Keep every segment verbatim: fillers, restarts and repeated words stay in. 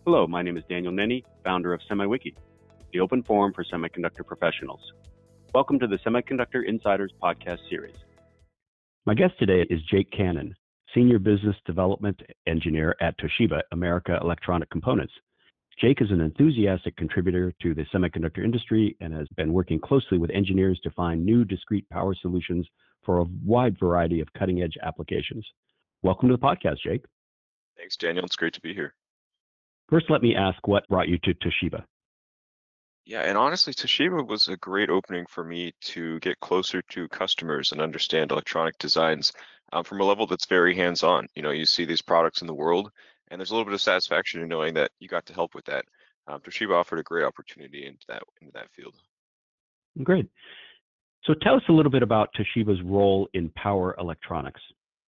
Hello, my name is Daniel Nenny, founder of SemiWiki, the open forum for semiconductor professionals. Welcome to the Semiconductor Insiders podcast series. My guest today is Jake Cannon, Senior Business Development Engineer at Toshiba America Electronic Components. Jake is an enthusiastic contributor to the semiconductor industry and has been working closely with engineers to find new discrete power solutions for a wide variety of cutting-edge applications. Welcome to the podcast, Jake. Thanks, Daniel. It's great to be here. First, let me ask what brought you to Toshiba? Yeah, and honestly, Toshiba was a great opening for me to get closer to customers and understand electronic designs um, from a level that's very hands-on. You know, you see these products in the world, and there's a little bit of satisfaction in knowing that you got to help with that. Um, Toshiba offered a great opportunity into that into that field. Great. So tell us a little bit about Toshiba's role in power electronics.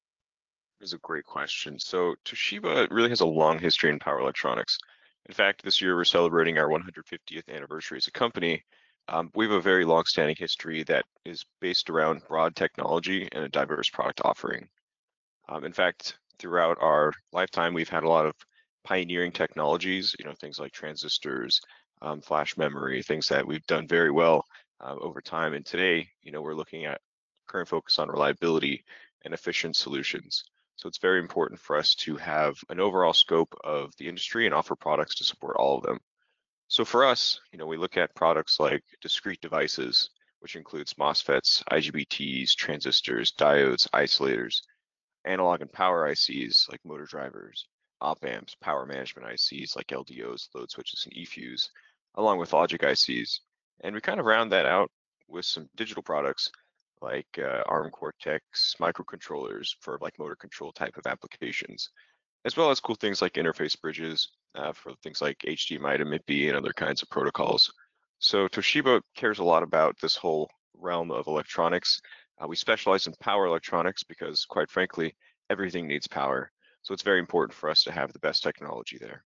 Is a great question. So Toshiba really has a long history in power electronics. In fact, this year we're celebrating our one hundred fiftieth anniversary as a company. Um, we have a very long-standing history that is based around broad technology and a diverse product offering. Um, in fact, throughout our lifetime, we've had a lot of pioneering technologies, you know, things like transistors, um, flash memory, things that we've done very well uh, over time. And today, you know, we're looking at current focus on reliability and efficient solutions. So it's very important for us to have an overall scope of the industry and offer products to support all of them. So for us, you know, we look at products like discrete devices, which includes MOSFETs, I G B Ts, transistors, diodes, isolators, analog and power I Cs like motor drivers, op amps, power management I Cs like L D Os, load switches, and E FUs, along with logic I Cs. And we kind of round that out with some digital products like uh, ARM Cortex microcontrollers for like motor control type of applications, as well as cool things like interface bridges uh, for things like H D M I to M I P I and other kinds of protocols. So Toshiba cares a lot about this whole realm of electronics. Uh, we specialize in power electronics because, quite frankly, everything needs power. So it's very important for us to have the best technology there.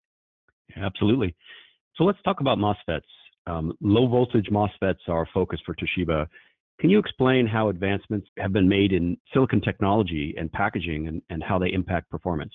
Absolutely. So let's talk about MOSFETs. Um, low voltage MOSFETs are a focus for Toshiba. Can you explain how advancements have been made in silicon technology and packaging and, and how they impact performance?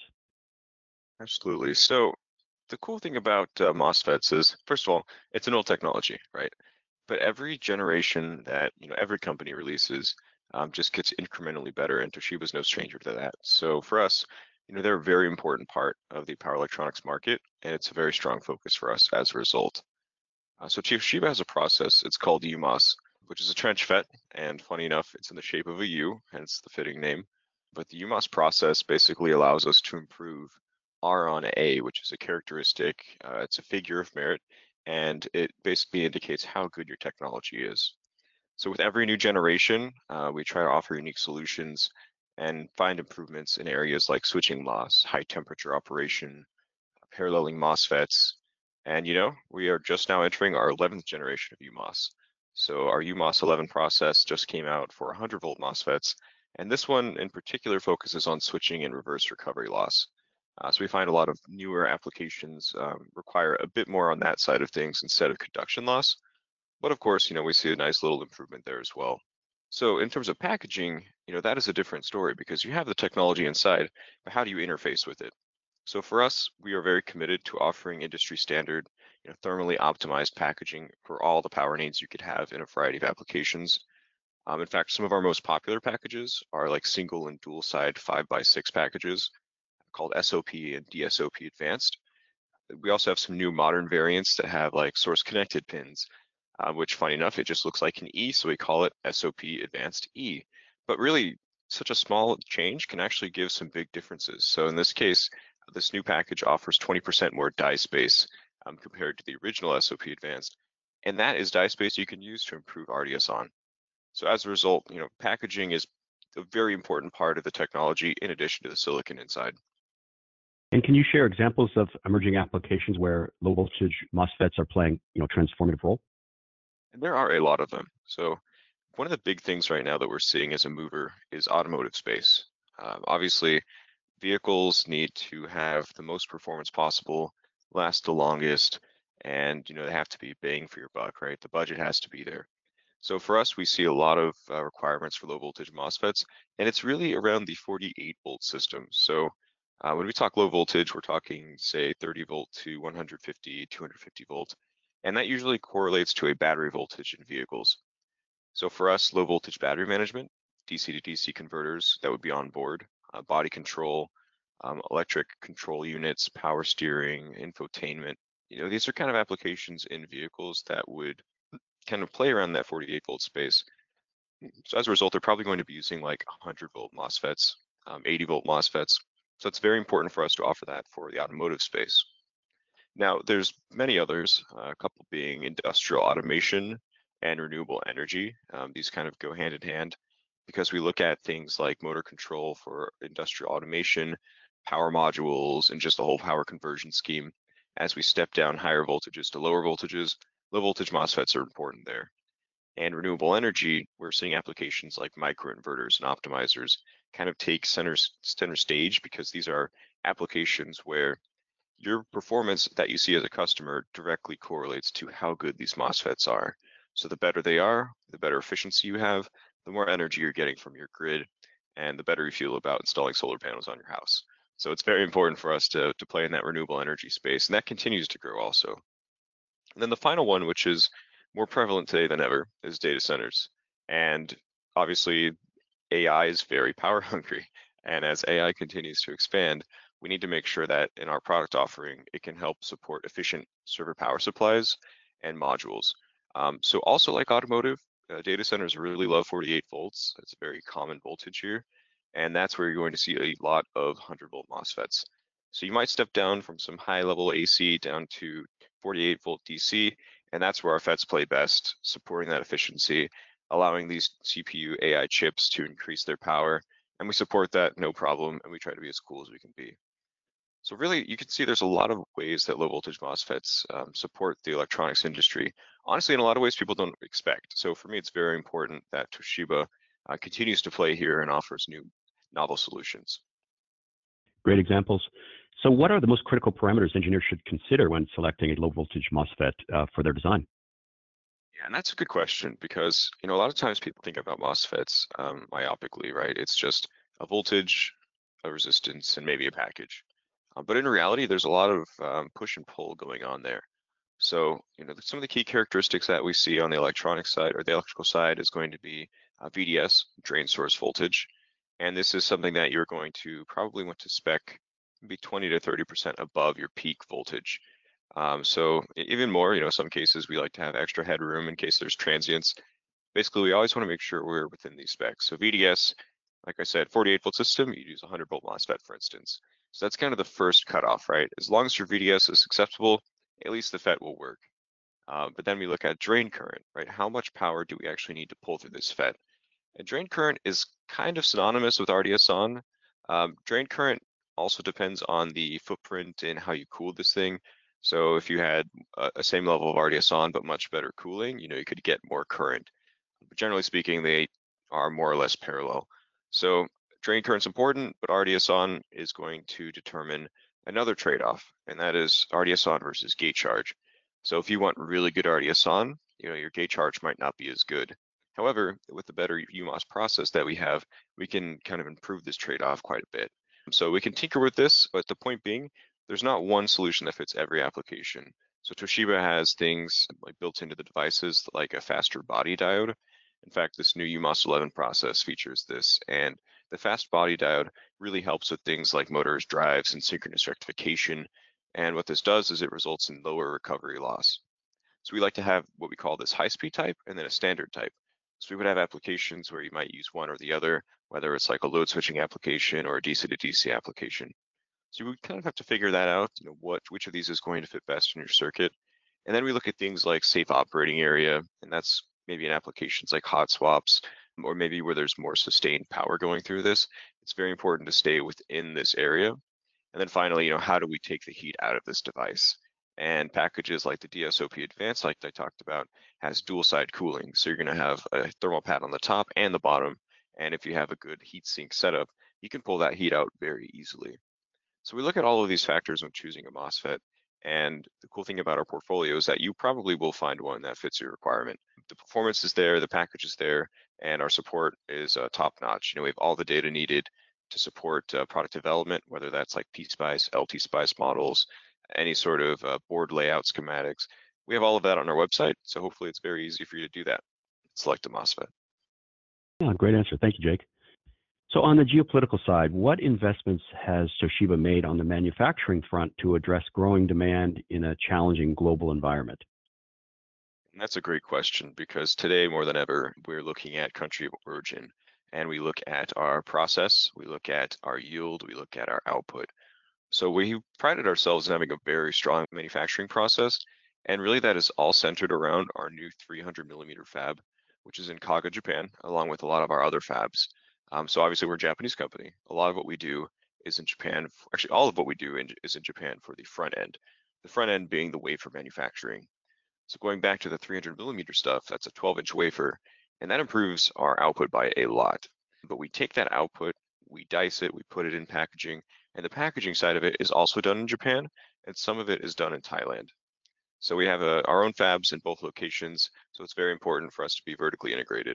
Absolutely. So the cool thing about uh, MOSFETs is, first of all, it's an old technology, right? But every generation that you know every company releases um, just gets incrementally better, and Toshiba's no stranger to that. So for us, you know, they're a very important part of the power electronics market, and it's a very strong focus for us as a result. Uh, so Toshiba has a process. It's called U M O S, which is a trench FET, and funny enough, it's in the shape of a U, hence the fitting name. But the U M O S process basically allows us to improve R on A, which is a characteristic. Uh, it's a figure of merit, and it basically indicates how good your technology is. So with every new generation, uh, we try to offer unique solutions and find improvements in areas like switching loss, high temperature operation, paralleling MOSFETs, and you know, we are just now entering our eleventh generation of U M O S. So our U M O S eleven process just came out for one hundred volt MOSFETs, and this one in particular focuses on switching and reverse recovery loss. Uh, so we find a lot of newer applications um, require a bit more on that side of things instead of conduction loss. But of course, you know, we see a nice little improvement there as well. So in terms of packaging, you know, that is a different story because you have the technology inside, but how do you interface with it? So for us, we are very committed to offering industry standard, you know, thermally optimized packaging for all the power needs you could have in a variety of applications. Um, in fact, some of our most popular packages are like single and dual side five by six packages called S O P and D S O P Advanced. We also have some new modern variants that have like source connected pins, uh, which funny enough, it just looks like an E, so we call it S O P Advanced E. But really, such a small change can actually give some big differences. So in this case, this new package offers twenty percent more die space um, compared to the original S O P Advanced, and that is die space you can use to improve R D S on. So as a result, you know, packaging is a very important part of the technology in addition to the silicon inside. And can you share examples of emerging applications where low voltage MOSFETs are playing, you know, transformative role? And there are a lot of them. So one of the big things right now that we're seeing as a mover is automotive space. Um, obviously, vehicles need to have the most performance possible, last the longest, and you know they have to be bang for your buck, right? The budget has to be there. So for us, we see a lot of uh, requirements for low voltage MOSFETs, and it's really around the forty-eight volt system. So Uh, when we talk low voltage, we're talking, say, thirty volt to one hundred fifty, two hundred fifty volt, and that usually correlates to a battery voltage in vehicles. So for us, low voltage battery management, D C to D C converters that would be on board, uh, body control, um, electric control units, power steering, infotainment. You know, these are kind of applications in vehicles that would kind of play around that forty-eight volt space. So as a result, they're probably going to be using like one hundred volt MOSFETs, um, eighty volt MOSFETs. So it's very important for us to offer that for the automotive space. Now, there's many others, uh, a couple being industrial automation and renewable energy. Um, these kind of go hand in hand because we look at things like motor control for industrial automation, power modules, and just the whole power conversion scheme. As we step down higher voltages to lower voltages, low voltage MOSFETs are important there. And renewable energy, we're seeing applications like microinverters and optimizers kind of take center, center stage because these are applications where your performance that you see as a customer directly correlates to how good these MOSFETs are. So the better they are, the better efficiency you have, the more energy you're getting from your grid, and the better you feel about installing solar panels on your house. So it's very important for us to, to play in that renewable energy space, and that continues to grow also. And then the final one, which is more prevalent today than ever, is data centers. And obviously, A I is very power hungry. And as A I continues to expand, we need to make sure that in our product offering, it can help support efficient server power supplies and modules. Um, so also like automotive, uh, data centers really love forty-eight volts. It's a very common voltage here. And that's where you're going to see a lot of one hundred volt MOSFETs. So you might step down from some high level A C down to forty-eight volt D C, and that's where our FETs play best, supporting that efficiency, allowing these C P U A I chips to increase their power, and we support that no problem, and we try to be as cool as we can be. So really, you can see there's a lot of ways that low voltage MOSFETs um, support the electronics industry. Honestly, in a lot of ways people don't expect. So for me, it's very important that Toshiba uh, continues to play here and offers new novel solutions. Great examples. So what are the most critical parameters engineers should consider when selecting a low voltage MOSFET uh, for their design? Yeah, and that's a good question because, you know, a lot of times people think about MOSFETs um, myopically, right? It's just a voltage, a resistance, and maybe a package. Uh, but in reality, there's a lot of um, push and pull going on there. So, you know, some of the key characteristics that we see on the electronic side or the electrical side is going to be uh, V D S, drain source voltage. And this is something that you're going to probably want to spec maybe twenty to thirty percent above your peak voltage. Um, so e- even more, you know, some cases we like to have extra headroom in case there's transients. Basically, we always want to make sure we're within these specs. So V D S, like I said, forty-eight volt system, you'd use a one hundred volt MOSFET, for instance. So that's kind of the first cutoff, right? As long as your V D S is acceptable, at least the FET will work. Uh, but then we look at drain current, right? How much power do we actually need to pull through this FET? And drain current is kind of synonymous with R D S on. Um, drain current also depends on the footprint and how you cool this thing. So if you had a, a same level of R D S on but much better cooling, you know, you could get more current. But generally speaking, they are more or less parallel. So drain current's important, but R D S on is going to determine another trade-off, and that is R D S on versus gate charge. So if you want really good R D S on, you know, your gate charge might not be as good. However, with the better U M O S process that we have, we can kind of improve this trade-off quite a bit. So we can tinker with this, but the point being, there's not one solution that fits every application. So Toshiba has things like built into the devices like a faster body diode. In fact, this new U M O S eleven process features this, and the fast body diode really helps with things like motors, drives, and synchronous rectification. And what this does is it results in lower recovery loss. So we like to have what we call this high-speed type and then a standard type. So we would have applications where you might use one or the other, whether it's like a load switching application or a D C to D C application. So we kind of have to figure that out, you know, what which of these is going to fit best in your circuit. And then we look at things like safe operating area, and that's maybe in applications like hot swaps, or maybe where there's more sustained power going through this. It's very important to stay within this area. And then finally, you know, how do we take the heat out of this device? And packages like the D S O P Advanced, like I talked about, has dual side cooling. So you're going to have a thermal pad on the top and the bottom. And if you have a good heat sink setup, you can pull that heat out very easily. So we look at all of these factors when choosing a MOSFET. And the cool thing about our portfolio is that you probably will find one that fits your requirement. The performance is there, the package is there, and our support is uh, top notch. You know, we have all the data needed to support uh, product development, whether that's like P-Spice, L T-Spice models, any sort of uh, board layout schematics. We have all of that on our website, so hopefully it's very easy for you to do that. Select a MOSFET. Yeah, great answer. Thank you, Jake. So on the geopolitical side, what investments has Toshiba made on the manufacturing front to address growing demand in a challenging global environment? And that's a great question, because today more than ever, we're looking at country of origin, and we look at our process, we look at our yield, we look at our output. So we prided ourselves in having a very strong manufacturing process, and really that is all centered around our new three hundred millimeter fab, which is in Kaga, Japan, along with a lot of our other fabs. Um, so obviously we're a Japanese company. A lot of what we do is in Japan. Actually, all of what we do in, is in Japan for the front end. The front end being the wafer manufacturing. So going back to the three hundred millimeter stuff, that's a twelve inch wafer, and that improves our output by a lot. But we take that output, we dice it, we put it in packaging, and the packaging side of it is also done in Japan, and some of it is done in Thailand. So we have a, our own fabs in both locations, so it's very important for us to be vertically integrated.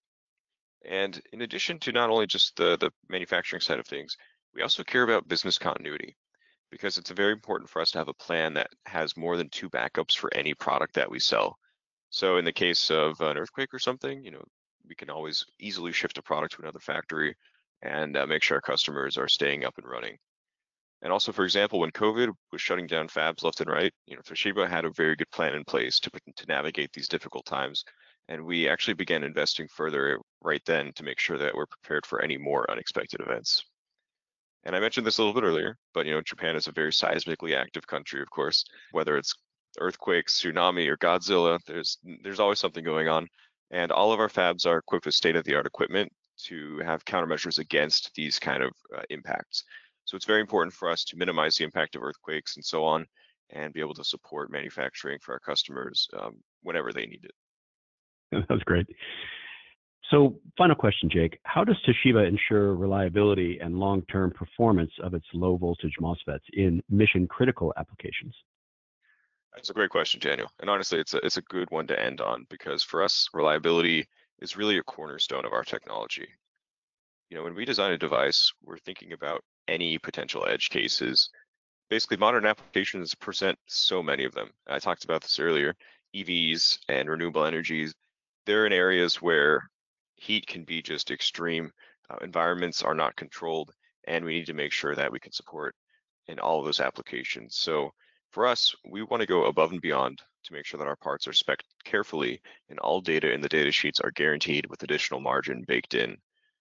And in addition to not only just the, the manufacturing side of things, we also care about business continuity, because it's very important for us to have a plan that has more than two backups for any product that we sell. So in the case of an earthquake or something, you know, we can always easily shift a product to another factory and uh, make sure our customers are staying up and running. And also, for example, when COVID was shutting down fabs left and right, you know, Toshiba had a very good plan in place to, to navigate these difficult times. And we actually began investing further right then to make sure that we're prepared for any more unexpected events. And I mentioned this a little bit earlier, but you know, Japan is a very seismically active country, of course. Whether it's earthquakes, tsunami, or Godzilla, there's there's always something going on. And all of our fabs are equipped with state-of-the-art equipment to have countermeasures against these kind of uh, impacts. So it's very important for us to minimize the impact of earthquakes and so on, and be able to support manufacturing for our customers um, whenever they need it. That was great. So final question, Jake. How does Toshiba ensure reliability and long-term performance of its low-voltage MOSFETs in mission-critical applications? That's a great question, Daniel. And honestly, it's a, it's a good one to end on, because for us, reliability is really a cornerstone of our technology. You know, when we design a device, we're thinking about any potential edge cases. Basically, modern applications present so many of them. I talked about this earlier. E Vs and renewable energies, they're in areas where heat can be just extreme, uh, environments are not controlled, and we need to make sure that we can support in all of those applications. So for us, we want to go above and beyond to make sure that our parts are spec'd carefully and all data in the data sheets are guaranteed with additional margin baked in.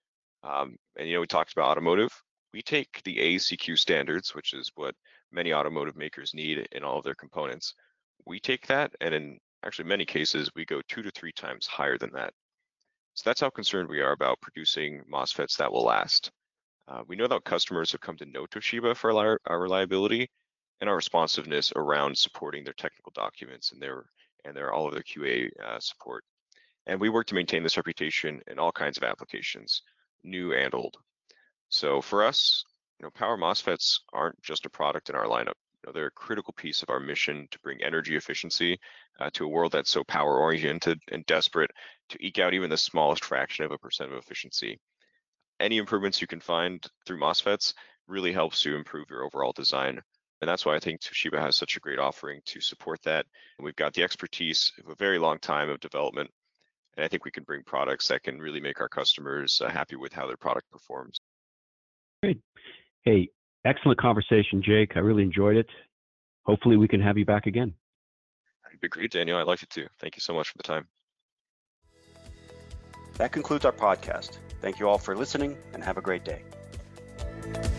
Um, and you know, we talked about automotive. We take the A E C Q standards, which is what many automotive makers need in all of their components. We take that, and in actually many cases, we go two to three times higher than that. So that's how concerned we are about producing MOSFETs that will last. Uh, we know that customers have come to know Toshiba for our, our reliability and our responsiveness around supporting their technical documents and their and their all of their Q A uh, support. And we work to maintain this reputation in all kinds of applications, new and old. So for us, you know, power MOSFETs aren't just a product in our lineup. You know, they're a critical piece of our mission to bring energy efficiency uh, to a world that's so power oriented and desperate to eke out even the smallest fraction of a percent of efficiency. Any improvements you can find through MOSFETs really helps to improve your overall design. And that's why I think Toshiba has such a great offering to support that. And we've got the expertise of a very long time of development. And I think we can bring products that can really make our customers uh, happy with how their product performs. Great. Hey, excellent conversation, Jake. I really enjoyed it. Hopefully we can have you back again. It'd be great, Daniel. I liked it too. Thank you so much for the time. That concludes our podcast. Thank you all for listening, and have a great day.